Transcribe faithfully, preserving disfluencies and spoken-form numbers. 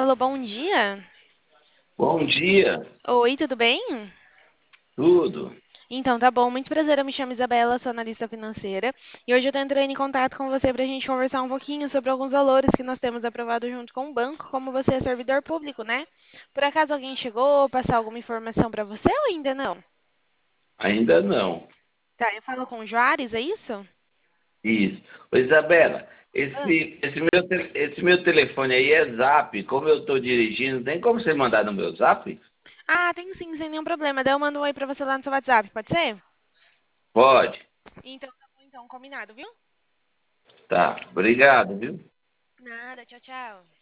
Alô, bom dia. Bom dia, Oi, tudo bem? tudo. Então, tá bom. Muito prazer, eu me chamo Isabela, sou analista financeira. E hoje eu tô entrando em contato com você para a gente conversar um pouquinho sobre alguns valores que nós temos aprovado junto com o banco, como você é servidor público, né? Por acaso alguém chegou, passar alguma informação para você ou ainda não? Ainda não. Tá, eu falo com o Juarez, é isso? Isso. Ô, Isabela, Ah, esse, esse, meu, te- esse meu telefone aí é Zap. Como eu estou dirigindo, tem como você mandar no meu Zap? Ah, tem sim, sem nenhum problema. Daí eu mando um oi pra você lá no seu WhatsApp, pode ser? Pode. Então, tá bom, então, combinado, viu? Tá. Obrigado, viu? Nada, tchau, tchau.